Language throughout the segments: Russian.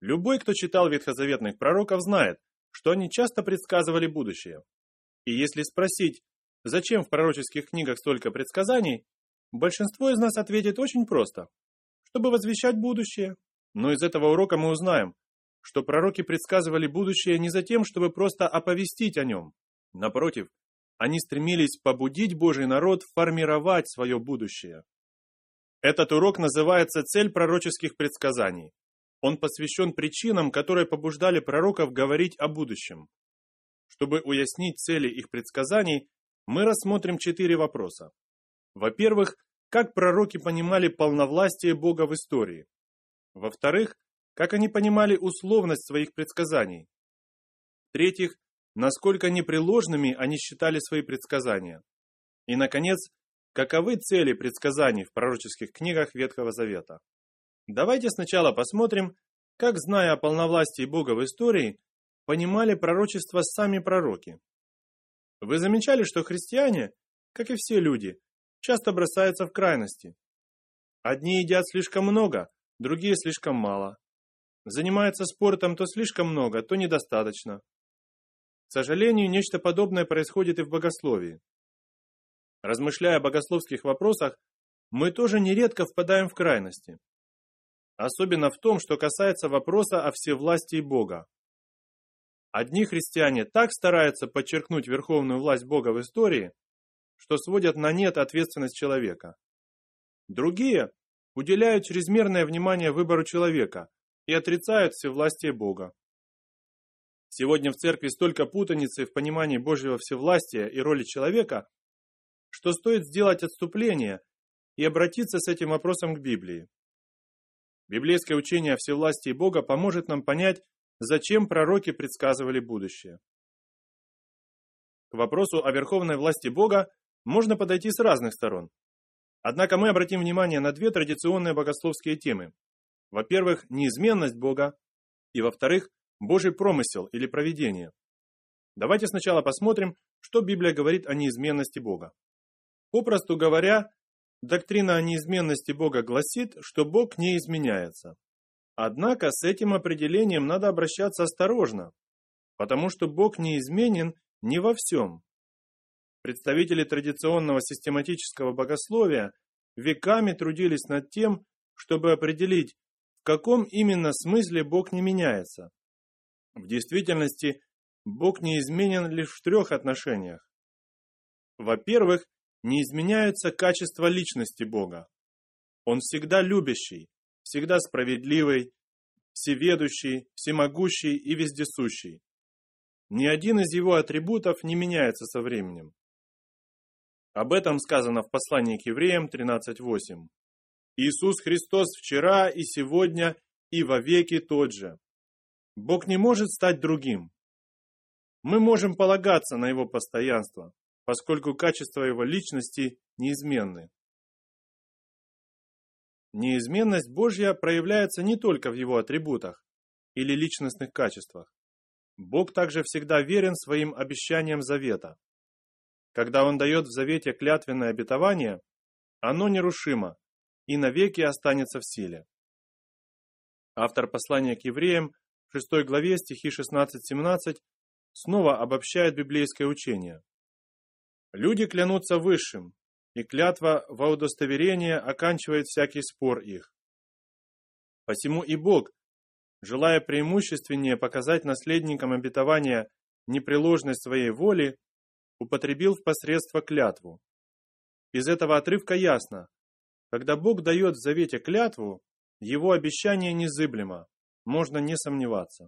Любой, кто читал ветхозаветных пророков, знает, что они часто предсказывали будущее. И если спросить, зачем в пророческих книгах столько предсказаний, большинство из нас ответит очень просто: чтобы возвещать будущее. Но из этого урока мы узнаем, что пророки предсказывали будущее не за тем, чтобы просто оповестить о нем. Напротив, они стремились побудить Божий народ формировать свое будущее. Этот урок называется «Цель пророческих предсказаний». Он посвящен причинам, которые побуждали пророков говорить о будущем. Чтобы уяснить цели их предсказаний, мы рассмотрим 4 вопроса. Во-первых, как пророки понимали полновластие Бога в истории. Во-вторых, как они понимали условность своих предсказаний. В-третьих, насколько непреложными они считали свои предсказания. И, наконец, каковы цели предсказаний в пророческих книгах Ветхого Завета. Давайте сначала посмотрим, как, зная о полновластии Бога в истории, понимали пророчество сами пророки. Вы замечали, что христиане, как и все люди, часто бросаются в крайности. Одни едят слишком много, другие слишком мало. Занимаются спортом то слишком много, то недостаточно. К сожалению, нечто подобное происходит и в богословии. Размышляя о богословских вопросах, мы тоже нередко впадаем в крайности. Особенно в том, что касается вопроса о всевластии Бога. Одни христиане так стараются подчеркнуть верховную власть Бога в истории, что сводят на нет ответственность человека. Другие уделяют чрезмерное внимание выбору человека и отрицают всевластие Бога. Сегодня в церкви столько путаницы в понимании Божьего всевластия и роли человека, что стоит сделать отступление и обратиться с этим вопросом к Библии. Библейское учение о всевластии Бога поможет нам понять, зачем пророки предсказывали будущее. К вопросу о верховной власти Бога можно подойти с разных сторон. Однако мы обратим внимание на 2 традиционные богословские темы. Во-первых, неизменность Бога, и во-вторых, Божий промысел или провидение. Давайте сначала посмотрим, что Библия говорит о неизменности Бога. Попросту говоря, доктрина о неизменности Бога гласит, что Бог не изменяется. Однако с этим определением надо обращаться осторожно, потому что Бог неизменен не во всем. Представители традиционного систематического богословия веками трудились над тем, чтобы определить, в каком именно смысле Бог не меняется. В действительности, Бог неизменен лишь в 3 отношениях. Во-первых, не изменяются качества личности Бога. Он всегда любящий, всегда справедливый, всеведущий, всемогущий и вездесущий. Ни один из его атрибутов не меняется со временем. Об этом сказано в послании к Евреям 13:8. Иисус Христос вчера и сегодня и вовеки тот же. Бог не может стать другим. Мы можем полагаться на Его постоянство, поскольку качества Его личности неизменны. Неизменность Божья проявляется не только в Его атрибутах или личностных качествах. Бог также всегда верен своим обещаниям завета. Когда Он дает в завете клятвенное обетование, оно нерушимо и навеки останется в силе. Автор послания к евреям в 6 главе стихи 16-17 снова обобщает библейское учение. Люди клянутся высшим, и клятва во удостоверение оканчивает всякий спор их. Посему и Бог, желая преимущественнее показать наследникам обетования непреложность своей воли, употребил в посредство клятву. Из этого отрывка ясно, когда Бог дает в завете клятву, Его обещание незыблемо, можно не сомневаться.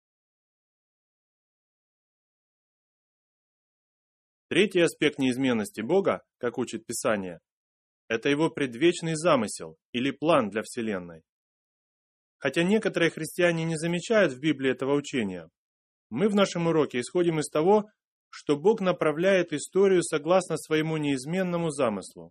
Третий аспект неизменности Бога, как учит Писание, это Его предвечный замысел или план для Вселенной. Хотя некоторые христиане не замечают в Библии этого учения, мы в нашем уроке исходим из того, что Бог направляет историю согласно своему неизменному замыслу.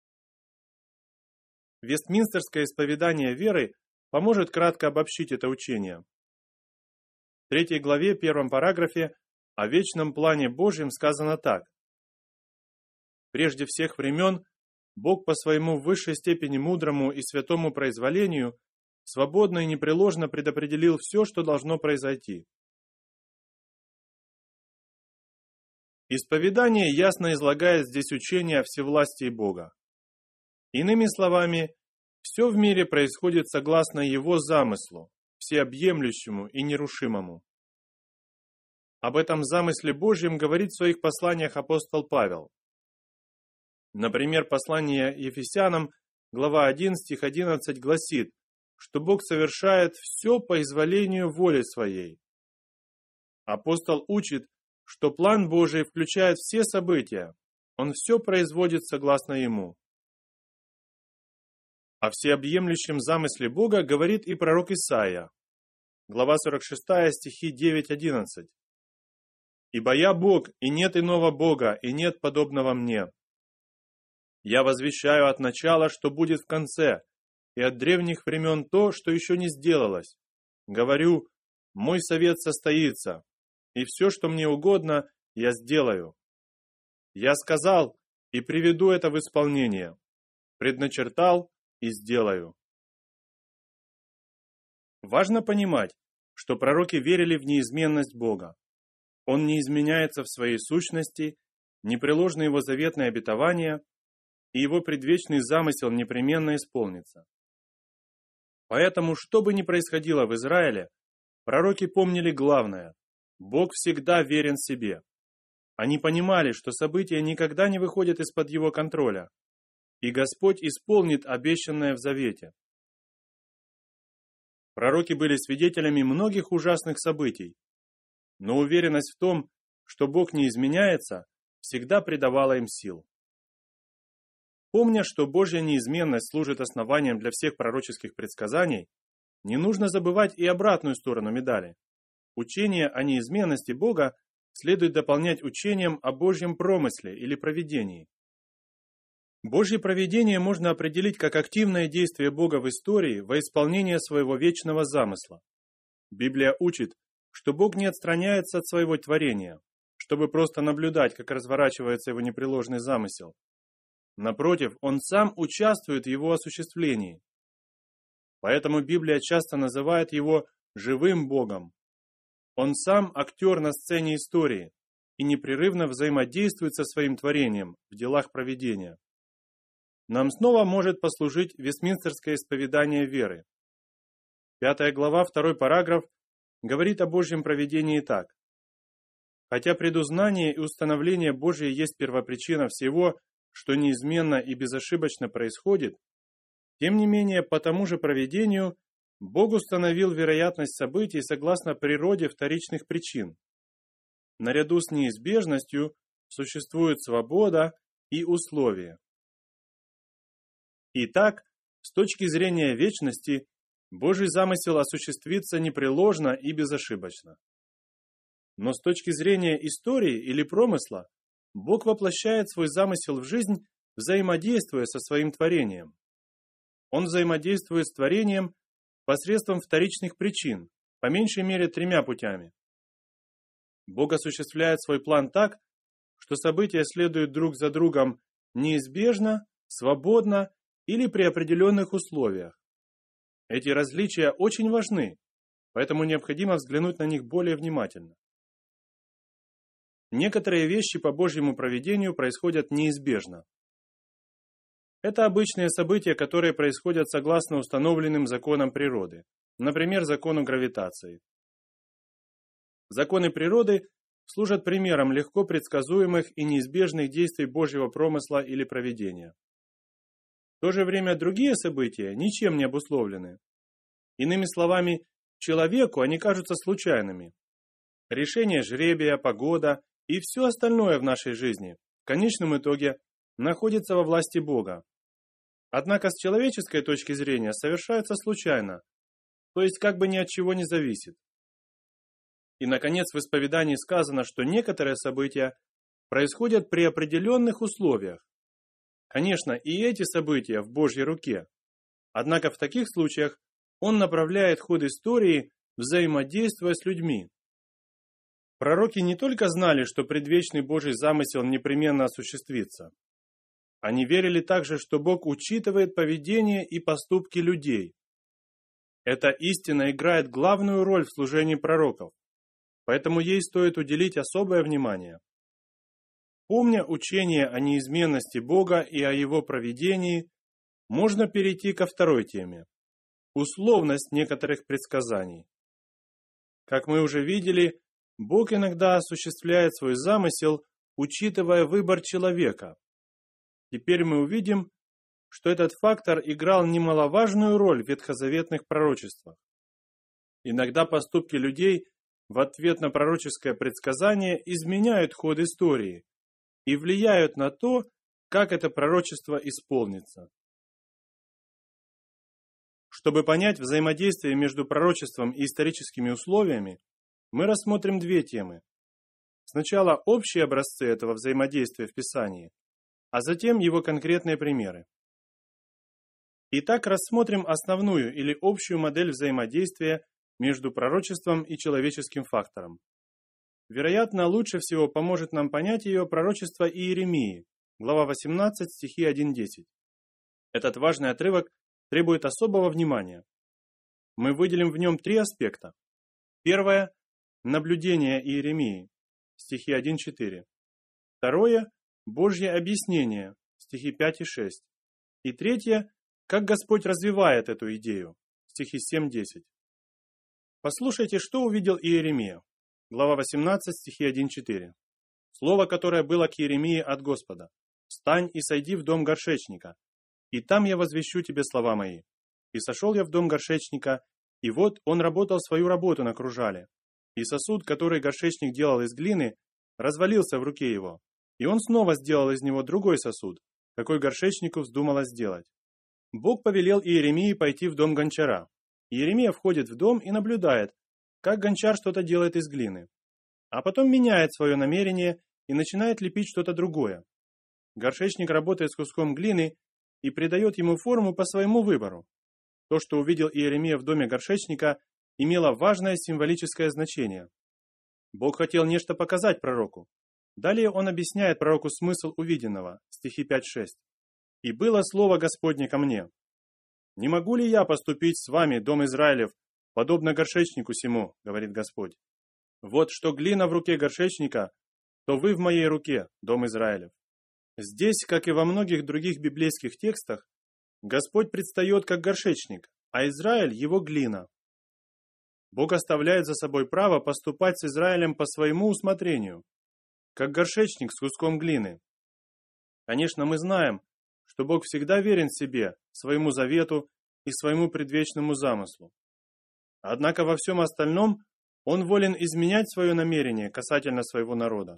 Вестминстерское исповедание веры поможет кратко обобщить это учение. В 3 главе, 1 параграфе о вечном плане Божьем сказано так. «Прежде всех времен Бог по своему в высшей степени мудрому и святому произволению свободно и непреложно предопределил все, что должно произойти. Исповедание ясно излагает здесь учение о всевластии Бога. Иными словами, все в мире происходит согласно Его замыслу, всеобъемлющему и нерушимому. Об этом замысле Божьем говорит в своих посланиях апостол Павел. Например, послание Ефесянам, глава 1, стих 11 гласит, что Бог совершает все по изволению воли Своей. Апостол учит, что план Божий включает все события, Он все производит согласно Ему. О всеобъемлющем замысле Бога говорит и пророк Исаия, глава 46, стихи 9-11. «Ибо я Бог, и нет иного Бога, и нет подобного мне. Я возвещаю от начала, что будет в конце, и от древних времен то, что еще не сделалось. Говорю, мой совет состоится, и все, что мне угодно, я сделаю. Я сказал, и приведу это в исполнение. Предначертал, и сделаю». Важно понимать, что пророки верили в неизменность Бога. Он не изменяется в своей сущности, непреложны Его заветные обетования, и Его предвечный замысел непременно исполнится. Поэтому, что бы ни происходило в Израиле, пророки помнили главное – Бог всегда верен себе. Они понимали, что события никогда не выходят из-под Его контроля, и Господь исполнит обещанное в завете. Пророки были свидетелями многих ужасных событий, но уверенность в том, что Бог не изменяется, всегда придавала им сил. Помня, что Божья неизменность служит основанием для всех пророческих предсказаний, не нужно забывать и обратную сторону медали. Учение о неизменности Бога следует дополнять учением о Божьем промысле или провидении. Божье провидение можно определить как активное действие Бога в истории во исполнение своего вечного замысла. Библия учит, что Бог не отстраняется от своего творения, чтобы просто наблюдать, как разворачивается Его непреложный замысел. Напротив, Он сам участвует в его осуществлении. Поэтому Библия часто называет Его живым Богом. Он сам актер на сцене истории и непрерывно взаимодействует со своим творением в делах провидения. Нам снова может послужить Вестминстерское исповедание веры. 5 глава, 2 параграф, говорит о Божьем провидении так. «Хотя предузнание и установление Божие есть первопричина всего, что неизменно и безошибочно происходит, тем не менее, по тому же провидению Бог установил вероятность событий согласно природе вторичных причин. Наряду с неизбежностью существует свобода и условия. Итак, с точки зрения вечности, Божий замысел осуществится непреложно и безошибочно. Но с точки зрения истории или промысла, Бог воплощает свой замысел в жизнь, взаимодействуя со своим творением. Он взаимодействует с творением посредством вторичных причин, по меньшей мере 3 путями. Бог осуществляет свой план так, что события следуют друг за другом неизбежно, свободно или при определенных условиях. Эти различия очень важны, поэтому необходимо взглянуть на них более внимательно. Некоторые вещи по Божьему провидению происходят неизбежно. Это обычные события, которые происходят согласно установленным законам природы, например, закону гравитации. Законы природы служат примером легко предсказуемых и неизбежных действий Божьего промысла или провидения. В то же время другие события ничем не обусловлены. Иными словами, человеку они кажутся случайными. Решение жребия, погода и все остальное в нашей жизни в конечном итоге находится во власти Бога. Однако с человеческой точки зрения совершается случайно, то есть как бы ни от чего не зависит. И, наконец, в исповедании сказано, что некоторые события происходят при определенных условиях. Конечно, и эти события в Божьей руке. Однако в таких случаях Он направляет ход истории, взаимодействуя с людьми. Пророки не только знали, что предвечный Божий замысел непременно осуществится. Они верили также, что Бог учитывает поведение и поступки людей. Эта истина играет главную роль в служении пророков, поэтому ей стоит уделить особое внимание. Помня учение о неизменности Бога и о Его провидении, можно перейти ко второй теме – условность некоторых предсказаний. Как мы уже видели, Бог иногда осуществляет свой замысел, учитывая выбор человека. Теперь мы увидим, что этот фактор играл немаловажную роль в ветхозаветных пророчествах. Иногда поступки людей в ответ на пророческое предсказание изменяют ход истории и влияют на то, как это пророчество исполнится. Чтобы понять взаимодействие между пророчеством и историческими условиями, мы рассмотрим две темы. Сначала общие образцы этого взаимодействия в Писании, а затем его конкретные примеры. Итак, рассмотрим основную или общую модель взаимодействия между пророчеством и человеческим фактором. Вероятно, лучше всего поможет нам понять ее пророчество Иеремии, глава 18, стихи 1-10. Этот важный отрывок требует особого внимания. Мы выделим в нем три аспекта. Первое – наблюдение Иеремии, стихи 1-4. Второе – Божье объяснение, стихи 5 и 6. И третье – как Господь развивает эту идею, стихи 7-10. Послушайте, что увидел Иеремия, глава 18, стихи 1-4. Слово, которое было к Иеремии от Господа. «Встань и сойди в дом горшечника, и там я возвещу тебе слова мои. И сошел я в дом горшечника, и вот он работал свою работу на кружале. И сосуд, который горшечник делал из глины, развалился в руке его, и он снова сделал из него другой сосуд, какой горшечнику вздумалось сделать. Бог повелел Иеремии пойти в дом гончара. Иеремия входит в дом и наблюдает, как гончар что-то делает из глины. А потом меняет свое намерение и начинает лепить что-то другое. Горшечник работает с куском глины и придает ему форму по своему выбору. То, что увидел Иеремия в доме горшечника, имело важное символическое значение. Бог хотел нечто показать пророку. Далее он объясняет пророку смысл увиденного, стихи 5-6. «И было слово Господне ко мне. Не могу ли я поступить с вами, дом Израилев, подобно горшечнику сему, говорит Господь. Вот что глина в руке горшечника, то вы в моей руке, дом Израилев». Здесь, как и во многих других библейских текстах, Господь предстает как горшечник, а Израиль – его глина. Бог оставляет за собой право поступать с Израилем по своему усмотрению, как горшечник с куском глины. Конечно, мы знаем, что Бог всегда верен себе, своему завету и своему предвечному замыслу. Однако во всем остальном Он волен изменять свое намерение касательно своего народа.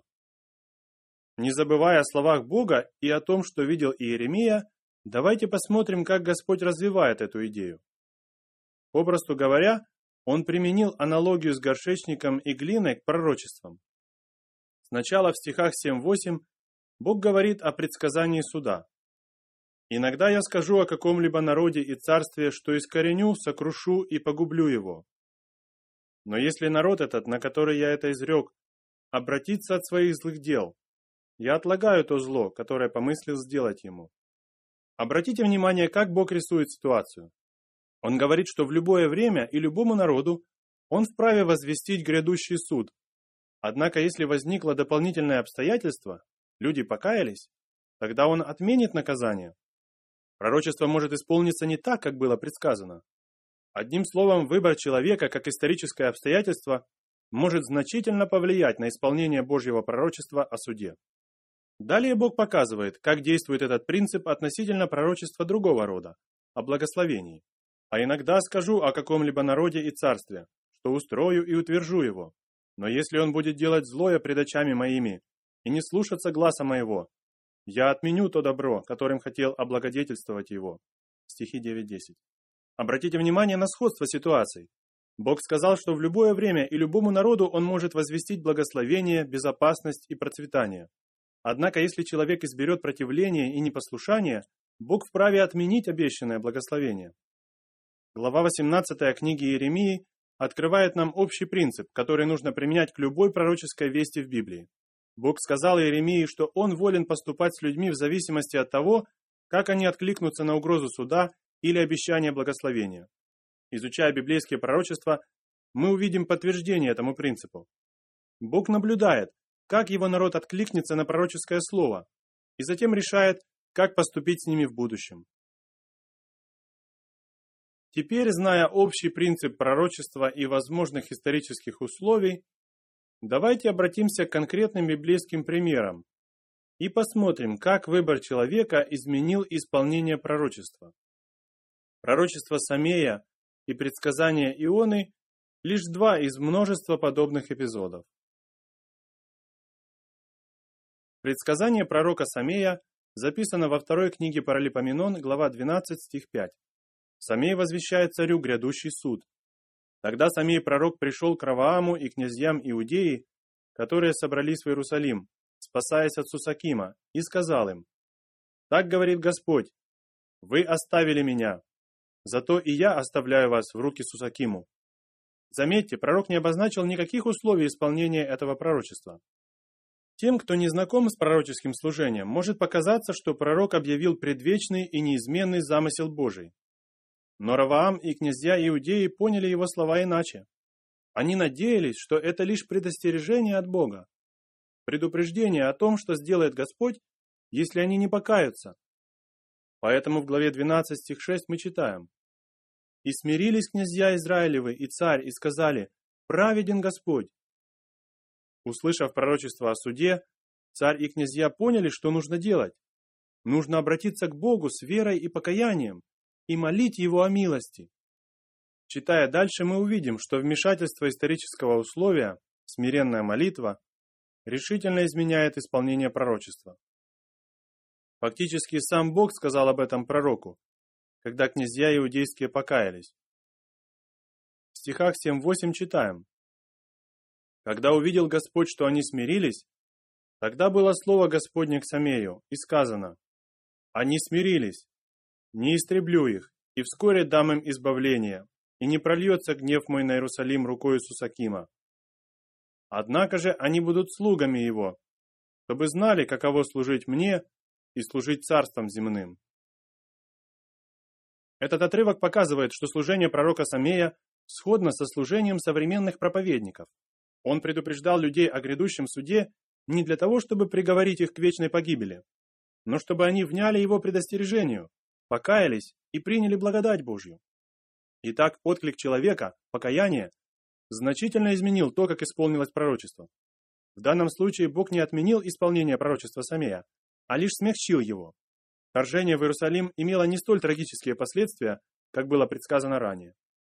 Не забывая о словах Бога и о том, что видел Иеремия, давайте посмотрим, как Господь развивает эту идею. Попросту говоря, Он применил аналогию с горшечником и глиной к пророчествам. Сначала в стихах 7-8 Бог говорит о предсказании суда. «Иногда я скажу о каком-либо народе и царстве, что искореню, сокрушу и погублю его. Но если народ этот, на который я это изрек, обратится от своих злых дел, я отлагаю то зло, которое помыслил сделать ему». Обратите внимание, как Бог рисует ситуацию. Он говорит, что в любое время и любому народу Он вправе возвестить грядущий суд. Однако, если возникло дополнительное обстоятельство, люди покаялись, тогда Он отменит наказание. Пророчество может исполниться не так, как было предсказано. Одним словом, выбор человека как историческое обстоятельство может значительно повлиять на исполнение Божьего пророчества о суде. Далее Бог показывает, как действует этот принцип относительно пророчества другого рода, о благословении. «А иногда скажу о каком-либо народе и царстве, что устрою и утвержу его. Но если он будет делать злое пред очами моими и не слушаться гласа моего, я отменю то добро, которым хотел облагодетельствовать его». Стихи 9-10. Обратите внимание на сходство ситуаций. Бог сказал, что в любое время и любому народу Он может возвестить благословение, безопасность и процветание. Однако, если человек изберет противление и непослушание, Бог вправе отменить обещанное благословение. Глава 18 книги Иеремии открывает нам общий принцип, который нужно применять к любой пророческой вести в Библии. Бог сказал Иеремии, что Он волен поступать с людьми в зависимости от того, как они откликнутся на угрозу суда или обещание благословения. Изучая библейские пророчества, мы увидим подтверждение этому принципу. Бог наблюдает, как его народ откликнется на пророческое слово, и затем решает, как поступить с ними в будущем. Теперь, зная общий принцип пророчества и возможных исторических условий, давайте обратимся к конкретным библейским примерам и посмотрим, как выбор человека изменил исполнение пророчества. Пророчество Самея и предсказания Ионы – лишь два из множества подобных эпизодов. Предсказание пророка Самея записано во второй книге Паралипоменон, глава 12, стих 5. Самей возвещает царю грядущий суд. Тогда Самей пророк пришел к Равааму и князьям Иудеи, которые собрались в Иерусалим, спасаясь от Сусакима, и сказал им: «Так говорит Господь, вы оставили меня, зато и я оставляю вас в руки Сусакиму». Заметьте, пророк не обозначил никаких условий исполнения этого пророчества. Тем, кто не знаком с пророческим служением, может показаться, что пророк объявил предвечный и неизменный замысел Божий. Но Раваам и князья Иудеи поняли его слова иначе. Они надеялись, что это лишь предостережение от Бога, предупреждение о том, что сделает Господь, если они не покаются. Поэтому в главе 12 стих 6 мы читаем: «И смирились князья Израилевы и царь, и сказали: праведен Господь». Услышав пророчество о суде, царь и князья поняли, что нужно делать. Нужно обратиться к Богу с верой и покаянием и молить Его о милости. Читая дальше, мы увидим, что вмешательство исторического условия, смиренная молитва, решительно изменяет исполнение пророчества. Фактически сам Бог сказал об этом пророку, когда князья иудейские покаялись. В стихах 7-8 читаем: «Когда увидел Господь, что они смирились, тогда было слово Господне к Самею, и сказано: они смирились, не истреблю их, и вскоре дам им избавление, и не прольется гнев мой на Иерусалим рукою Сусакима. Однако же они будут слугами его, чтобы знали, каково служить мне и служить царством земным». Этот отрывок показывает, что служение пророка Самея сходно со служением современных проповедников. Он предупреждал людей о грядущем суде не для того, чтобы приговорить их к вечной погибели, но чтобы они вняли его предостережению, покаялись и приняли благодать Божью. Итак, отклик человека, покаяние, значительно изменил то, как исполнилось пророчество. В данном случае Бог не отменил исполнение пророчества Самея, а лишь смягчил его. Вторжение в Иерусалим имело не столь трагические последствия, как было предсказано ранее.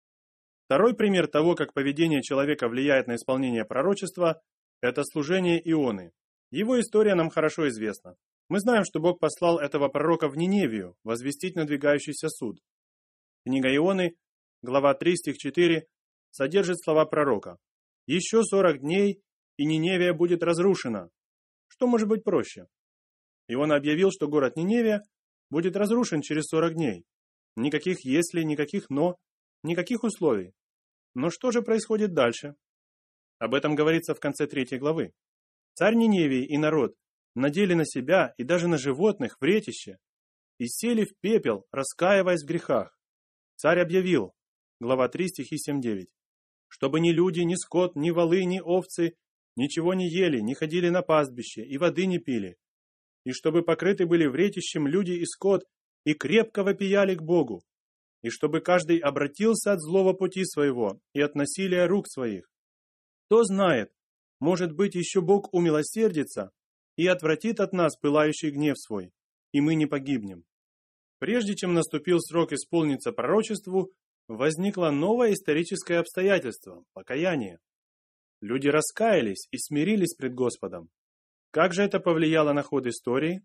Второй пример того, как поведение человека влияет на исполнение пророчества, это служение Ионы. Его история нам хорошо известна. Мы знаем, что Бог послал этого пророка в Ниневию возвестить надвигающийся суд. Книга Ионы, глава 3, стих 4, содержит слова пророка: «Еще 40 дней, и Ниневия будет разрушена». Что может быть проще? Иона объявил, что город Ниневия будет разрушен через 40 дней. Никаких «если», никаких «но», никаких условий. Но что же происходит дальше? Об этом говорится в конце 3 главы. Царь Ниневии и народ надели на себя и даже на животных вретище и сели в пепел, раскаиваясь в грехах. Царь объявил, глава 3, стихи 7-9, чтобы ни люди, ни скот, ни волы, ни овцы ничего не ели, не ходили на пастбище и воды не пили, и чтобы покрыты были вретищем люди и скот, и крепко вопияли к Богу, и чтобы каждый обратился от злого пути своего и от насилия рук своих. Кто знает, может быть, еще Бог умилосердится и отвратит от нас пылающий гнев свой, и мы не погибнем. Прежде чем наступил срок исполниться пророчеству, возникло новое историческое обстоятельство – покаяние. Люди раскаялись и смирились пред Господом. Как же это повлияло на ход истории?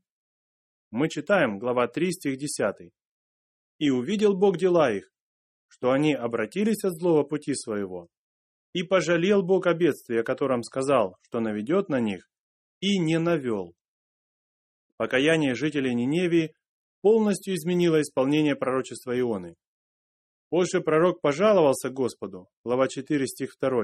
Мы читаем, глава 3, стих 10. «И увидел Бог дела их, что они обратились от злого пути своего, и пожалел Бог о бедствии, о котором сказал, что наведет на них, и не навел». Покаяние жителей Ниневии полностью изменило исполнение пророчества Ионы. Позже пророк пожаловался Господу, глава 4, стих 2.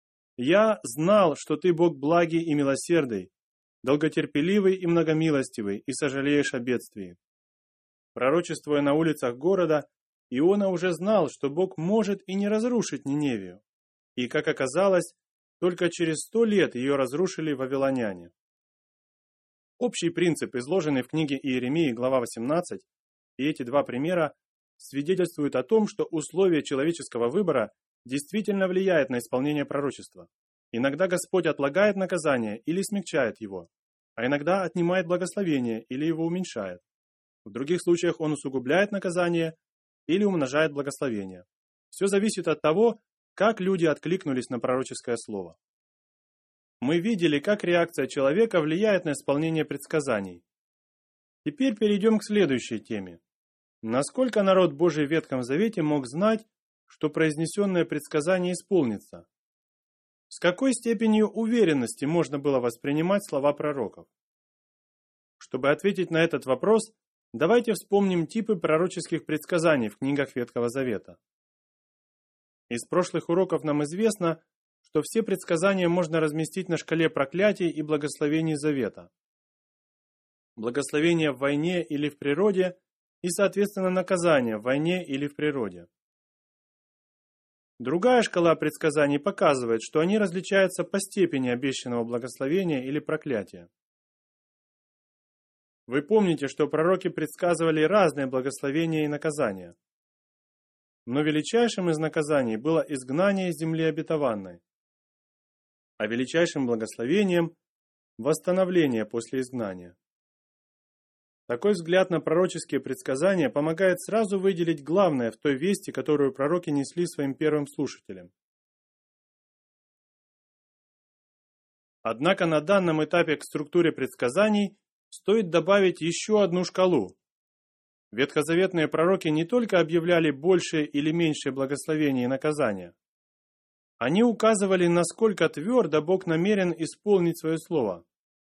«Я знал, что ты Бог благий и милосердный, долготерпеливый и многомилостивый, и сожалеешь о бедствии». Пророчествуя на улицах города, Иона уже знал, что Бог может и не разрушить Ниневию. И, как оказалось, только через 100 лет ее разрушили вавилоняне. Общий принцип, изложенный в книге Иеремии, глава 18, и эти два примера свидетельствуют о том, что условие человеческого выбора действительно влияет на исполнение пророчества. Иногда Господь отлагает наказание или смягчает его, а иногда отнимает благословение или его уменьшает. В других случаях Он усугубляет наказание или умножает благословение. Все зависит от того, как люди откликнулись на пророческое слово. Мы видели, как реакция человека влияет на исполнение предсказаний. Теперь перейдем к следующей теме. Насколько народ Божий в Ветхом Завете мог знать, что произнесенное предсказание исполнится? С какой степенью уверенности можно было воспринимать слова пророков? Чтобы ответить на этот вопрос, давайте вспомним типы пророческих предсказаний в книгах Ветхого Завета. Из прошлых уроков нам известно, что все предсказания можно разместить на шкале проклятий и благословений Завета. Благословения в войне или в природе и, соответственно, наказания в войне или в природе. Другая шкала предсказаний показывает, что они различаются по степени обещанного благословения или проклятия. Вы помните, что пророки предсказывали разные благословения и наказания. Но величайшим из наказаний было изгнание из земли обетованной, а величайшим благословением – восстановление после изгнания. Такой взгляд на пророческие предсказания помогает сразу выделить главное в той вести, которую пророки несли своим первым слушателям. Однако на данном этапе к структуре предсказаний стоит добавить еще одну шкалу. Ветхозаветные пророки не только объявляли большее или меньшее благословение и наказание. Они указывали, насколько твердо Бог намерен исполнить свое слово.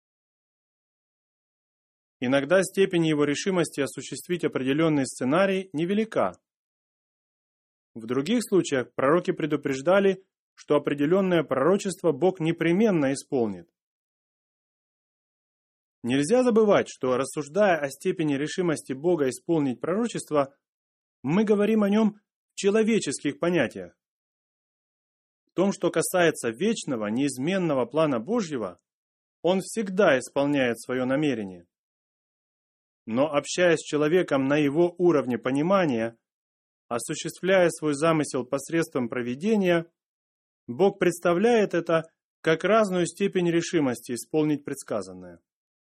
Иногда степень его решимости осуществить определенный сценарий невелика. В других случаях пророки предупреждали, что определенное пророчество Бог непременно исполнит. Нельзя забывать, что, рассуждая о степени решимости Бога исполнить пророчество, мы говорим о нем в человеческих понятиях. В том, что касается вечного, неизменного плана Божьего, Он всегда исполняет свое намерение. Но общаясь с человеком на его уровне понимания, осуществляя свой замысел посредством провидения, Бог представляет это как разную степень решимости исполнить предсказанное.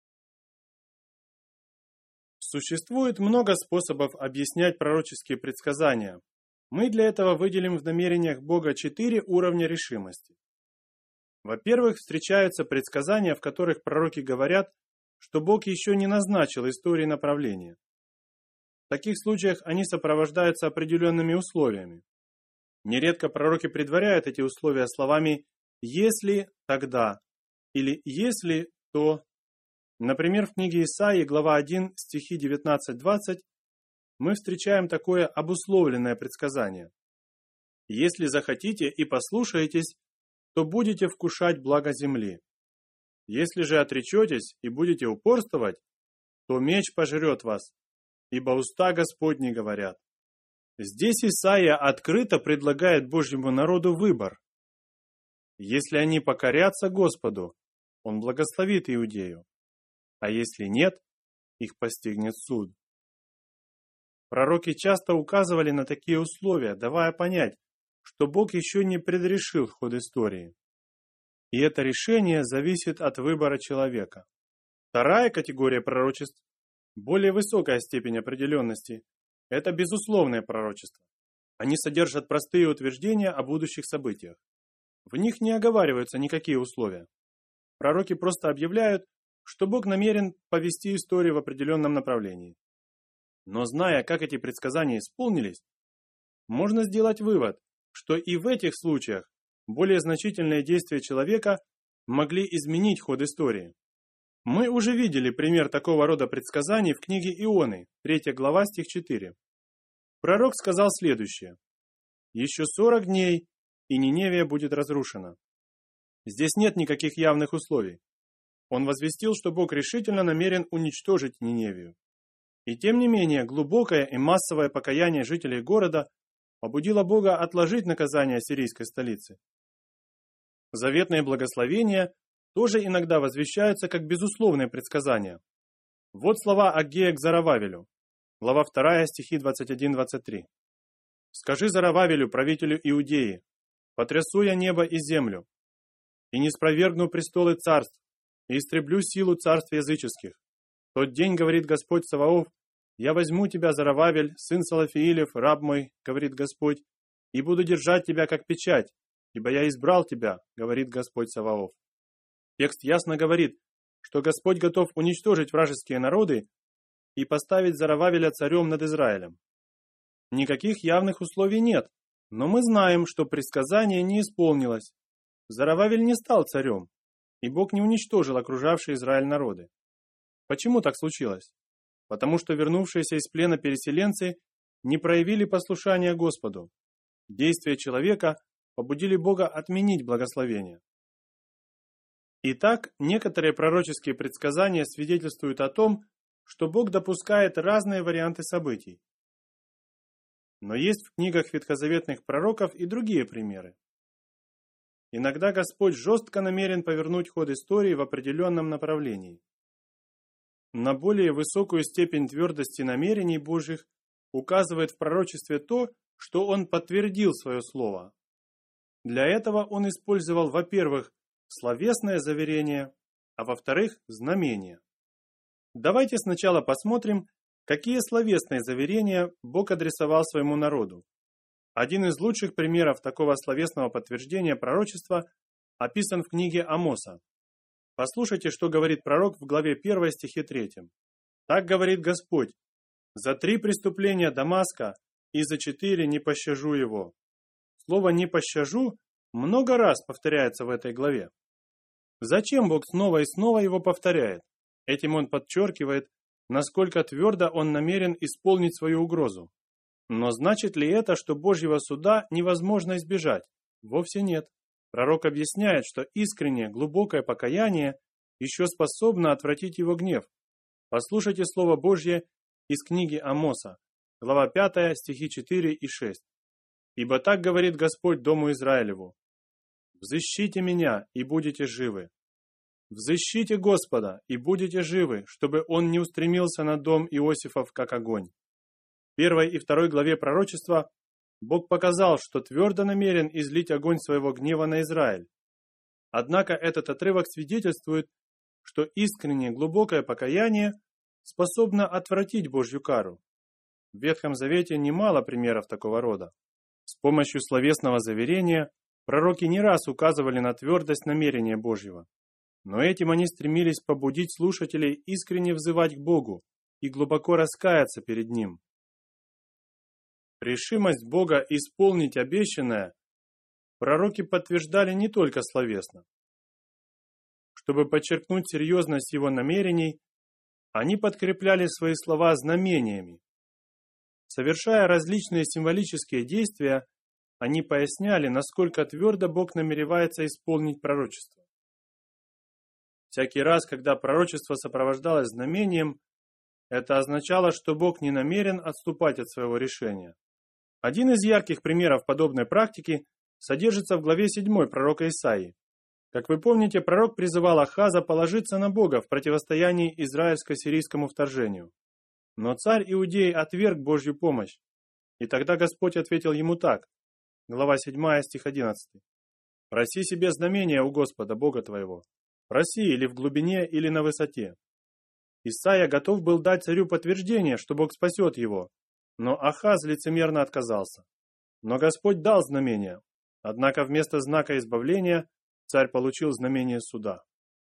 Существует много способов объяснять пророческие предсказания. Мы для этого выделим в намерениях Бога 4 уровня решимости. Во-первых, встречаются предсказания, в которых пророки говорят, что Бог еще не назначил истории направления. В таких случаях они сопровождаются определенными условиями. Нередко пророки предваряют эти условия словами «если, тогда» или «если, то». Например, в книге Исаии, глава 1, стихи 19-20, мы встречаем такое обусловленное предсказание. «Если захотите и послушаетесь, то будете вкушать благо земли. Если же отречетесь и будете упорствовать, то меч пожрет вас, ибо уста Господни говорят». Здесь Исаия открыто предлагает Божьему народу выбор. Если они покорятся Господу, Он благословит Иудею, а если нет, их постигнет суд. Пророки часто указывали на такие условия, давая понять, что Бог еще не предрешил ход истории. И это решение зависит от выбора человека. Вторая категория пророчеств, более высокая степень определенности, это безусловные пророчества. Они содержат простые утверждения о будущих событиях. В них не оговариваются никакие условия. Пророки просто объявляют, что Бог намерен повести историю в определенном направлении. Но зная, как эти предсказания исполнились, можно сделать вывод, что и в этих случаях более значительные действия человека могли изменить ход истории. Мы уже видели пример такого рода предсказаний в книге Ионы, 3 глава, стих 4. Пророк сказал следующее: «Еще 40 дней, и Ниневия будет разрушена». Здесь нет никаких явных условий. Он возвестил, что Бог решительно намерен уничтожить Ниневию. И тем не менее, глубокое и массовое покаяние жителей города побудило Бога отложить наказание ассирийской столицы. Заветные благословения тоже иногда возвещаются как безусловные предсказания. Вот слова Аггея к Зарававелю, глава 2, стихи 21-23. «Скажи Зарававелю, правителю Иудеи, потрясу я небо и землю, и не спровергну престолы царств, и истреблю силу царств языческих. В тот день, говорит Господь Саваоф, я возьму тебя, Зарававель, сын Салафиилев, раб мой, говорит Господь, и буду держать тебя как печать, ибо я избрал тебя, говорит Господь Саваоф». Текст ясно говорит, что Господь готов уничтожить вражеские народы и поставить Зарававеля царем над Израилем. Никаких явных условий нет, но мы знаем, что предсказание не исполнилось. Зарававель не стал царем, и Бог не уничтожил окружавшие Израиль народы. Почему так случилось? Потому что вернувшиеся из плена переселенцы не проявили послушания Господу. Действия человека побудили Бога отменить благословение. Итак, некоторые пророческие предсказания свидетельствуют о том, что Бог допускает разные варианты событий. Но есть в книгах ветхозаветных пророков и другие примеры. Иногда Господь жестко намерен повернуть ход истории в определенном направлении. На более высокую степень твердости намерений Божьих указывает в пророчестве то, что Он подтвердил свое слово. Для этого Он использовал, во-первых, словесное заверение, а во-вторых, знамение. Давайте сначала посмотрим, какие словесные заверения Бог адресовал своему народу. Один из лучших примеров такого словесного подтверждения пророчества описан в книге Амоса. Послушайте, что говорит пророк в главе 1 стихе 3. «Так говорит Господь, за 3 преступления Дамаска и за 4 не пощажу его». Слово «не пощажу» много раз повторяется в этой главе. Зачем Бог снова и снова его повторяет? Этим Он подчеркивает, насколько твердо Он намерен исполнить свою угрозу. Но значит ли это, что Божьего суда невозможно избежать? Вовсе нет. Пророк объясняет, что искреннее, глубокое покаяние еще способно отвратить его гнев. Послушайте Слово Божье из книги Амоса, глава 5, стихи 4 и 6. «Ибо так говорит Господь дому Израилеву: взыщите меня, и будете живы. Взыщите Господа, и будете живы, чтобы Он не устремился на дом Иосифов, как огонь». В 1 и 2 главе пророчества Бог показал, что твердо намерен излить огонь своего гнева на Израиль. Однако этот отрывок свидетельствует, что искреннее глубокое покаяние способно отвратить Божью кару. В Ветхом Завете немало примеров такого рода. С помощью словесного заверения пророки не раз указывали на твердость намерения Божьего. Но этим они стремились побудить слушателей искренне взывать к Богу и глубоко раскаяться перед Ним. Решимость Бога исполнить обещанное пророки подтверждали не только словесно. Чтобы подчеркнуть серьезность Его намерений, они подкрепляли свои слова знамениями. Совершая различные символические действия, они поясняли, насколько твердо Бог намеревается исполнить пророчество. Всякий раз, когда пророчество сопровождалось знамением, это означало, что Бог не намерен отступать от своего решения. Один из ярких примеров подобной практики содержится в главе 7 пророка Исаии. Как вы помните, пророк призывал Ахаза положиться на Бога в противостоянии израильско-сирийскому вторжению. Но царь Иудеи отверг Божью помощь. И тогда Господь ответил ему так. Глава 7, стих 11. «Проси себе знамения у Господа, Бога твоего. Проси или в глубине, или на высоте». Исайя готов был дать царю подтверждение, что Бог спасет его. Но Ахаз лицемерно отказался. Но Господь дал знамение. Однако вместо знака избавления царь получил знамение суда.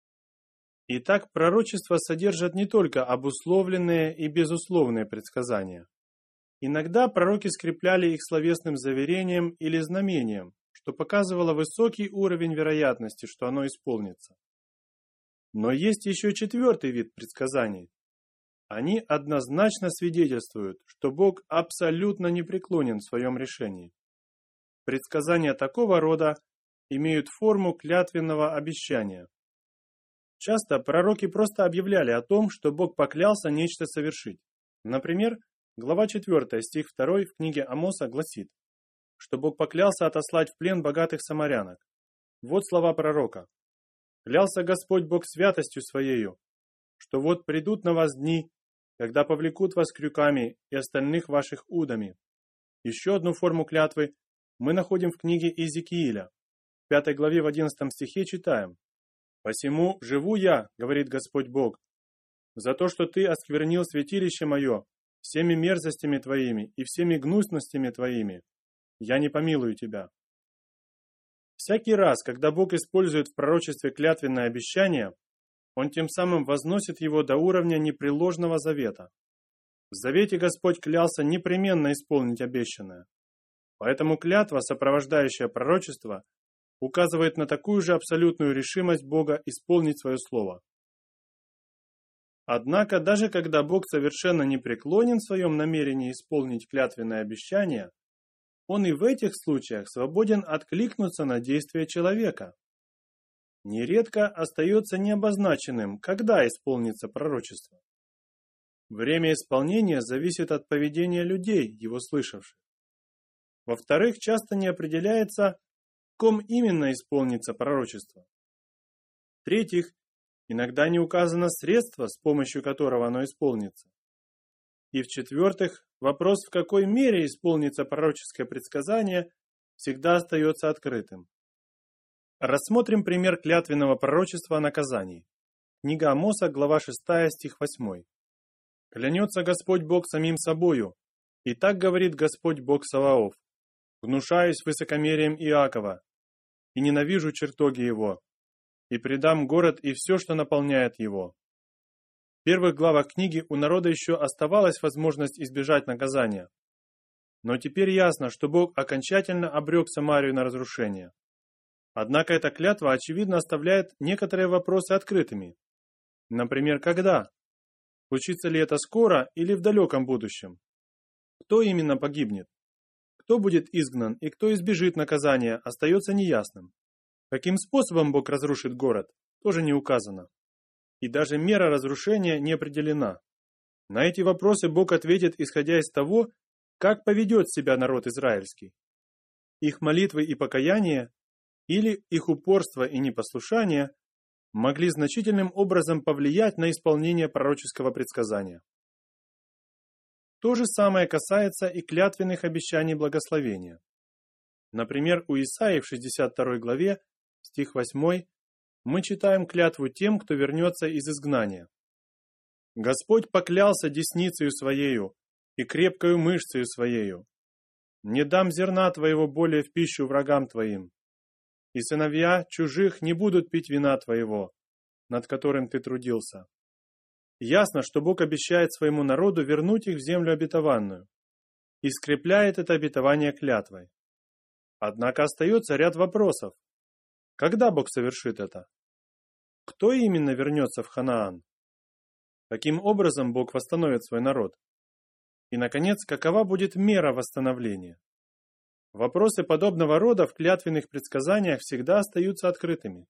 Итак, пророчества содержат не только обусловленные и безусловные предсказания. Иногда пророки скрепляли их словесным заверением или знамением, что показывало высокий уровень вероятности, что оно исполнится. Но есть еще 4-й вид предсказаний. Они однозначно свидетельствуют, что Бог абсолютно непреклонен в своем решении. Предсказания такого рода имеют форму клятвенного обещания. Часто пророки просто объявляли о том, что Бог поклялся нечто совершить. Например, глава 4, стих 2 в книге Амоса гласит, что Бог поклялся отослать в плен богатых самарянок. Вот слова пророка. «Клялся Господь Бог святостью Своею, что вот придут на вас дни, когда повлекут вас крюками и остальных ваших удами». Еще одну форму клятвы мы находим в книге Иезекииля. В 5 главе в 11 стихе читаем: «Посему живу я, говорит Господь Бог, за то, что ты осквернил святилище мое всеми мерзостями твоими и всеми гнусностями твоими, я не помилую тебя». Всякий раз, когда Бог использует в пророчестве клятвенное обещание, Он тем самым возносит его до уровня непреложного завета. В завете Господь клялся непременно исполнить обещанное. Поэтому клятва, сопровождающая пророчество, указывает на такую же абсолютную решимость Бога исполнить свое слово. Однако, даже когда Бог совершенно непреклонен в своем намерении исполнить клятвенное обещание, Он и в этих случаях свободен откликнуться на действия человека. Нередко остается необозначенным, когда исполнится пророчество. Время исполнения зависит от поведения людей, его слышавших. Во-вторых, часто не определяется, в ком именно исполнится пророчество. В-третьих, иногда не указано средство, с помощью которого оно исполнится. И в-четвертых, вопрос, в какой мере исполнится пророческое предсказание, всегда остается открытым. Рассмотрим пример клятвенного пророчества о наказании. Книга Амоса, глава 6, стих 8. «Клянется Господь Бог самим собою, и так говорит Господь Бог Саваоф: гнушаюсь высокомерием Иакова, и ненавижу чертоги его, и предам город и все, что наполняет его». В первых главах книги у народа еще оставалась возможность избежать наказания. Но теперь ясно, что Бог окончательно обрек Самарию на разрушение. Однако эта клятва, очевидно, оставляет некоторые вопросы открытыми. Например, когда? Случится ли это скоро или в далеком будущем? Кто именно погибнет? Кто будет изгнан и кто избежит наказания, остается неясным. Каким способом Бог разрушит город, тоже не указано. И даже мера разрушения не определена. На эти вопросы Бог ответит, исходя из того, как поведет себя народ израильский. Их молитвы и покаяние, или их упорство и непослушание, могли значительным образом повлиять на исполнение пророческого предсказания. То же самое касается и клятвенных обещаний благословения. Например, у Исаии в 62 главе, стих 8, мы читаем клятву тем, кто вернется из изгнания. «Господь поклялся десницею Своею и крепкою мышцею Своею. Не дам зерна Твоего более в пищу врагам Твоим, и сыновья чужих не будут пить вина Твоего, над которым Ты трудился». Ясно, что Бог обещает своему народу вернуть их в землю обетованную и скрепляет это обетование клятвой. Однако остается ряд вопросов. Когда Бог совершит это? Кто именно вернется в Ханаан? Каким образом Бог восстановит свой народ? И, наконец, какова будет мера восстановления? Вопросы подобного рода в клятвенных предсказаниях всегда остаются открытыми.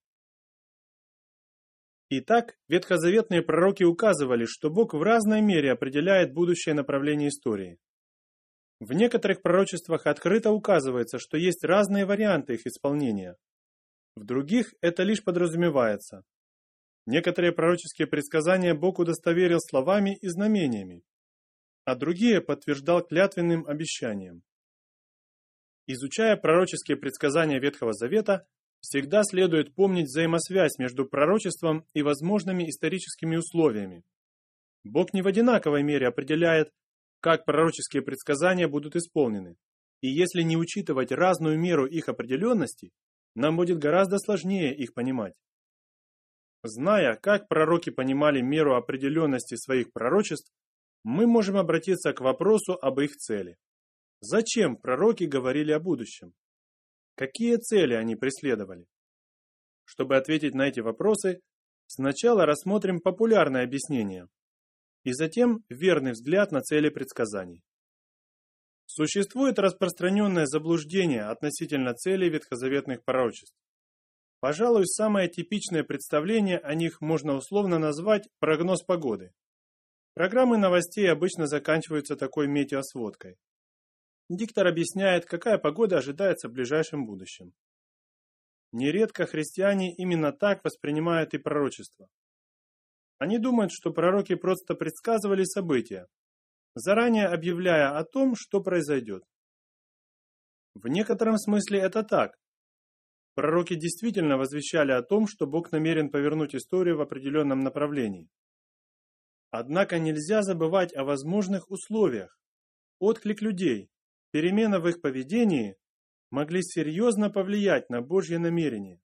Итак, ветхозаветные пророки указывали, что Бог в разной мере определяет будущее направление истории. В некоторых пророчествах открыто указывается, что есть разные варианты их исполнения. В других это лишь подразумевается. Некоторые пророческие предсказания Бог удостоверил словами и знамениями, а другие подтверждал клятвенным обещанием. Изучая пророческие предсказания Ветхого Завета, всегда следует помнить взаимосвязь между пророчеством и возможными историческими условиями. Бог не в одинаковой мере определяет, как пророческие предсказания будут исполнены, и если не учитывать разную меру их определенности, нам будет гораздо сложнее их понимать. Зная, как пророки понимали меру определенности своих пророчеств, мы можем обратиться к вопросу об их цели. Зачем пророки говорили о будущем? Какие цели они преследовали? Чтобы ответить на эти вопросы, сначала рассмотрим популярное объяснение, и затем верный взгляд на цели предсказаний. Существует распространенное заблуждение относительно целей ветхозаветных пророчеств. Пожалуй, самое типичное представление о них можно условно назвать прогноз погоды. Программы новостей обычно заканчиваются такой метеосводкой. Диктор объясняет, какая погода ожидается в ближайшем будущем. Нередко христиане именно так воспринимают и пророчество. Они думают, что пророки просто предсказывали события, заранее объявляя о том, что произойдет. В некотором смысле это так. Пророки действительно возвещали о том, что Бог намерен повернуть историю в определенном направлении. Однако нельзя забывать о возможных условиях. Отклик людей, перемена в их поведении могли серьезно повлиять на Божье намерение.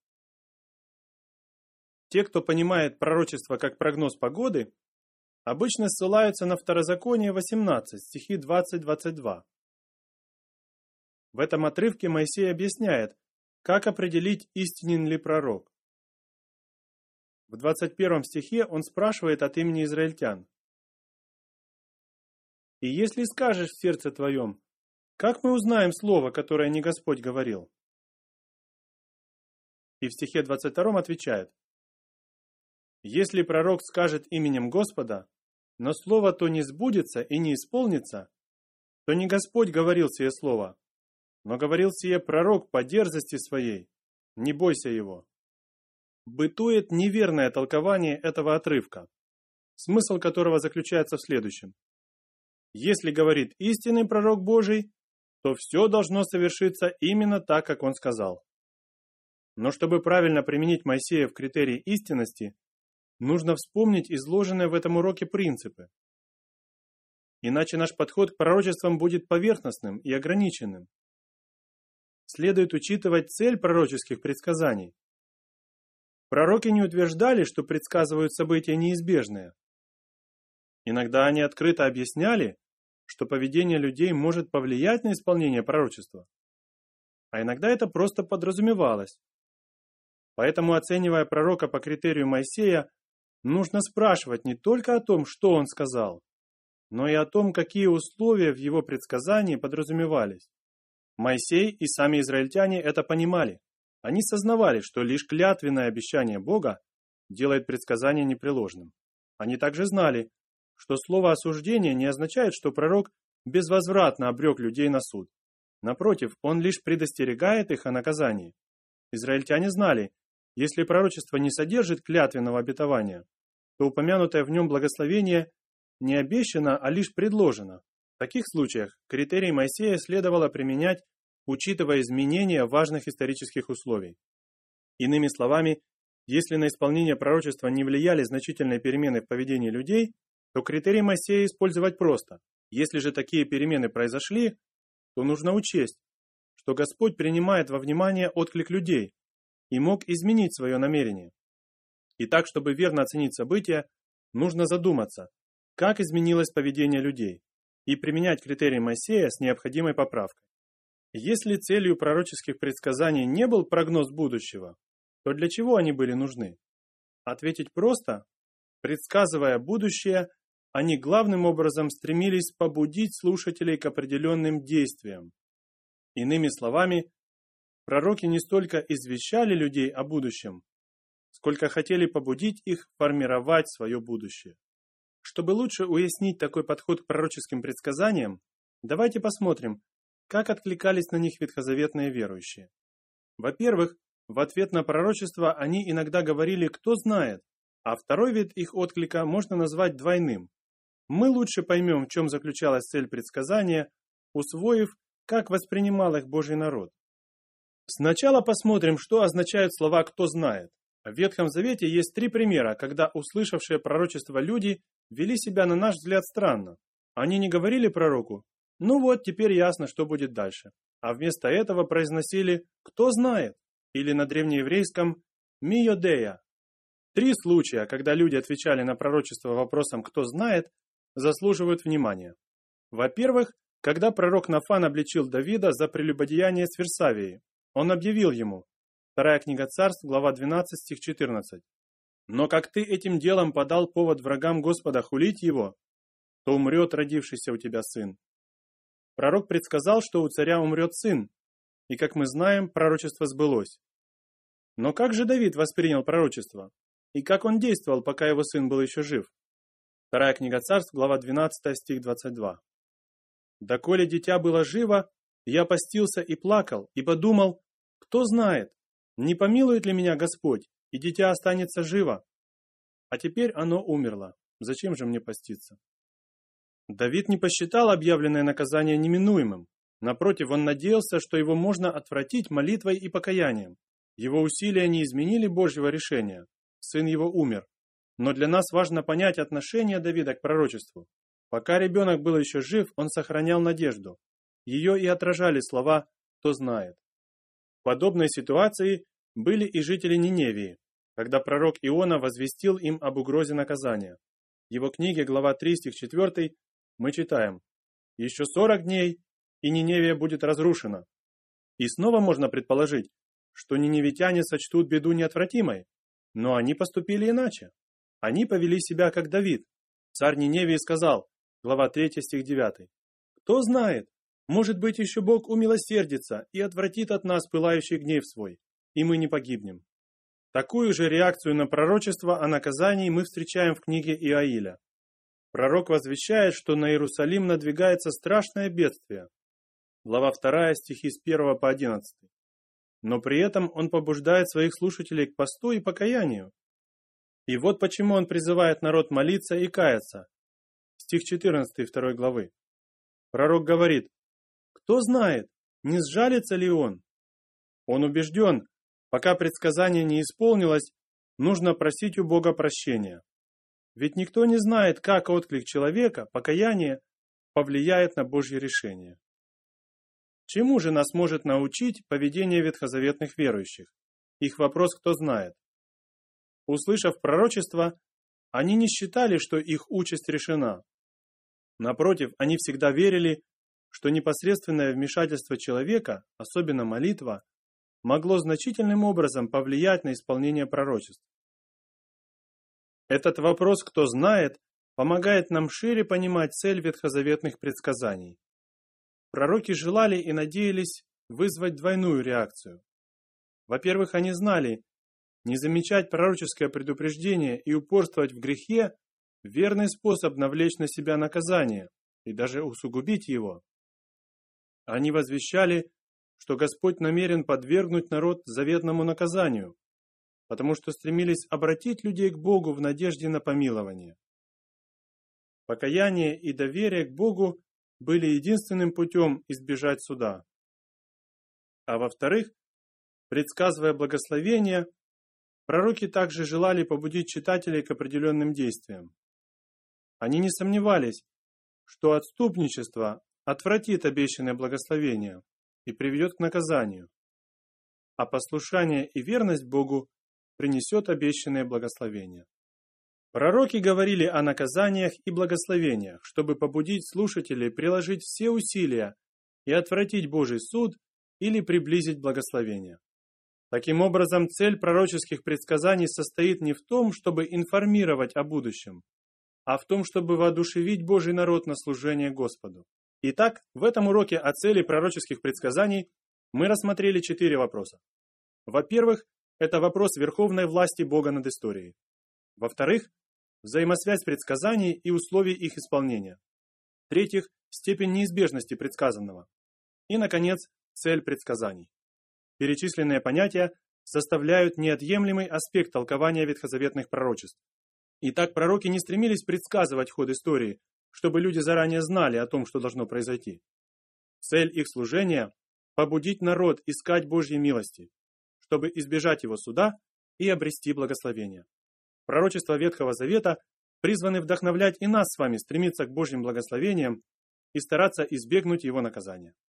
Те, кто понимает пророчество как прогноз погоды, обычно ссылаются на Второзаконие 18, стихи 20-22. В этом отрывке Моисей объясняет, как определить, истинен ли пророк. В 21 стихе он спрашивает от имени израильтян. «И если скажешь в сердце твоем, как мы узнаем слово, которое не Господь говорил?» И в стихе 22 отвечает. «Если пророк скажет именем Господа, но слово то не сбудется и не исполнится, то не Господь говорил сие слово, но говорил сие пророк по дерзости своей, не бойся его». Бытует неверное толкование этого отрывка, смысл которого заключается в следующем. Если говорит истинный пророк Божий, то все должно совершиться именно так, как он сказал. Но чтобы правильно применить Моисеев критерий истинности, нужно вспомнить изложенные в этом уроке принципы. Иначе наш подход к пророчествам будет поверхностным и ограниченным. Следует учитывать цель пророческих предсказаний. Пророки не утверждали, что предсказывают события неизбежные. Иногда они открыто объясняли, что поведение людей может повлиять на исполнение пророчества. А иногда это просто подразумевалось. Поэтому, оценивая пророка по критерию Моисея, нужно спрашивать не только о том, что он сказал, но и о том, какие условия в его предсказании подразумевались. Моисей и сами израильтяне это понимали. Они сознавали, что лишь клятвенное обещание Бога делает предсказание непреложным. Они также знали, что слово осуждения не означает, что пророк безвозвратно обрек людей на суд. Напротив, он лишь предостерегает их о наказании. Израильтяне знали, если пророчество не содержит клятвенного обетования, то упомянутое в нем благословение не обещано, а лишь предложено. В таких случаях критерий Моисея следовало применять, учитывая изменения важных исторических условий. Иными словами, если на исполнение пророчества не влияли значительные перемены в поведении людей, то критерий Моисея использовать просто. Если же такие перемены произошли, то нужно учесть, что Господь принимает во внимание отклик людей и мог изменить свое намерение. И так, чтобы верно оценить события, нужно задуматься, как изменилось поведение людей, и применять критерий Моисея с необходимой поправкой. Если целью пророческих предсказаний не был прогноз будущего, то для чего они были нужны? Ответить просто: предсказывая будущее, они главным образом стремились побудить слушателей к определенным действиям. Иными словами, пророки не столько извещали людей о будущем, сколько хотели побудить их формировать свое будущее. Чтобы лучше уяснить такой подход к пророческим предсказаниям, давайте посмотрим, как откликались на них ветхозаветные верующие. Во-первых, в ответ на пророчество они иногда говорили «кто знает», а второй вид их отклика можно назвать двойным. Мы лучше поймем, в чем заключалась цель предсказания, усвоив, как воспринимал их Божий народ. Сначала посмотрим, что означают слова «кто знает». В Ветхом Завете есть 3 примера, когда услышавшие пророчество люди вели себя, на наш взгляд, странно. Они не говорили пророку: «Ну вот, теперь ясно, что будет дальше», а вместо этого произносили «кто знает» или на древнееврейском «миодея». 3 случая, когда люди отвечали на пророчество вопросом «кто знает», заслуживают внимания. Во-первых, когда пророк Нафан обличил Давида за прелюбодеяние с Версавией, он объявил ему, 2 книга Царств, глава 12, стих 14, «Но как ты этим делом подал повод врагам Господа хулить его, то умрет родившийся у тебя сын». Пророк предсказал, что у царя умрет сын, и, как мы знаем, пророчество сбылось. Но как же Давид воспринял пророчество? И как он действовал, пока его сын был еще жив? Вторая книга Царств, глава 12, стих 22. «Доколе дитя было живо, я постился и плакал, ибо думал, кто знает, не помилует ли меня Господь, и дитя останется живо. А теперь оно умерло. Зачем же мне поститься?» Давид не посчитал объявленное наказание неминуемым. Напротив, он надеялся, что его можно отвратить молитвой и покаянием. Его усилия не изменили Божьего решения. Сын его умер. Но для нас важно понять отношение Давида к пророчеству. Пока ребенок был еще жив, он сохранял надежду. Ее и отражали слова «кто знает». В подобной ситуации были и жители Ниневии, когда пророк Иона возвестил им об угрозе наказания. В его книге, глава 3, стих 4, мы читаем: «Еще 40 дней, и Ниневия будет разрушена». И снова можно предположить, что ниневитяне сочтут беду неотвратимой, но они поступили иначе. Они повели себя как Давид. Царь Ниневии сказал, глава 3, стих 9, «Кто знает, может быть, еще Бог умилосердится и отвратит от нас пылающий гнев свой, и мы не погибнем». Такую же реакцию на пророчество о наказании мы встречаем в книге Иоиля. Пророк возвещает, что на Иерусалим надвигается страшное бедствие. Глава 2, стихи с 1 по 11. Но при этом он побуждает своих слушателей к посту и покаянию. И вот почему он призывает народ молиться и каяться. Стих 14 2 главы. Пророк говорит: «Кто знает, не сжалится ли он?» Он убежден, пока предсказание не исполнилось, нужно просить у Бога прощения. Ведь никто не знает, как отклик человека, покаяние, повлияет на Божье решение. Чему же нас может научить поведение ветхозаветных верующих? Их вопрос кто знает. Услышав пророчество, они не считали, что их участь решена. Напротив, они всегда верили, что непосредственное вмешательство человека, особенно молитва, могло значительным образом повлиять на исполнение пророчеств. Этот вопрос «кто знает» помогает нам шире понимать цель ветхозаветных предсказаний. Пророки желали и надеялись вызвать двойную реакцию. Во-первых, они знали, не замечать пророческое предупреждение и упорствовать в грехе – верный способ навлечь на себя наказание и даже усугубить его. Они возвещали, что Господь намерен подвергнуть народ заветному наказанию, потому что стремились обратить людей к Богу в надежде на помилование. Покаяние и доверие к Богу были единственным путем избежать суда. А во-вторых, предсказывая благословение, пророки также желали побудить читателей к определенным действиям. Они не сомневались, что отступничество отвратит обещанное благословение и приведет к наказанию, а послушание и верность Богу принесет обещанное благословение. Пророки говорили о наказаниях и благословениях, чтобы побудить слушателей приложить все усилия и отвратить Божий суд или приблизить благословение. Таким образом, цель пророческих предсказаний состоит не в том, чтобы информировать о будущем, а в том, чтобы воодушевить Божий народ на служение Господу. Итак, в этом уроке о цели пророческих предсказаний мы рассмотрели 4 вопроса. Во-первых, это вопрос верховной власти Бога над историей. Во-вторых, взаимосвязь предсказаний и условий их исполнения. В-третьих, степень неизбежности предсказанного. И, наконец, цель предсказаний. Перечисленные понятия составляют неотъемлемый аспект толкования ветхозаветных пророчеств. Итак, пророки не стремились предсказывать ход истории, чтобы люди заранее знали о том, что должно произойти. Цель их служения – побудить народ искать Божьей милости, чтобы избежать его суда и обрести благословение. Пророчества Ветхого Завета призваны вдохновлять и нас с вами стремиться к Божьим благословениям и стараться избегнуть его наказания.